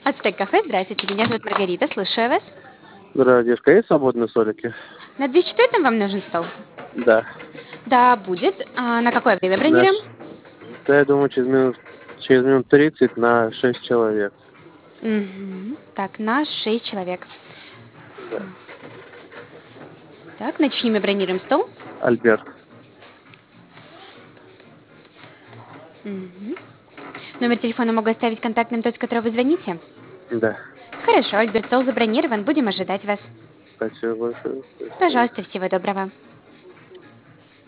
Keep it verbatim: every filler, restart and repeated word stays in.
Ацтек кафе, здравствуйте, меня зовут Маргарита, слушаю вас. Здравия, девушка, есть свободные столики? На две четвертом вам нужен стол? Да. Да, будет. А на какое время Наш, бронируем? да, я думаю, через минут, через минут тридцать на шесть человек. Мгм. Так, на шесть человек. Да. Так, на чьи мы бронируем стол? Альберт. Мгм. Номер телефона могу оставить контактным тот, с которого вы звоните? Да. Хорошо, Альберт, стол забронирован, будем ожидать вас. Спасибо большое. До свидания. Пожалуйста, всего доброго.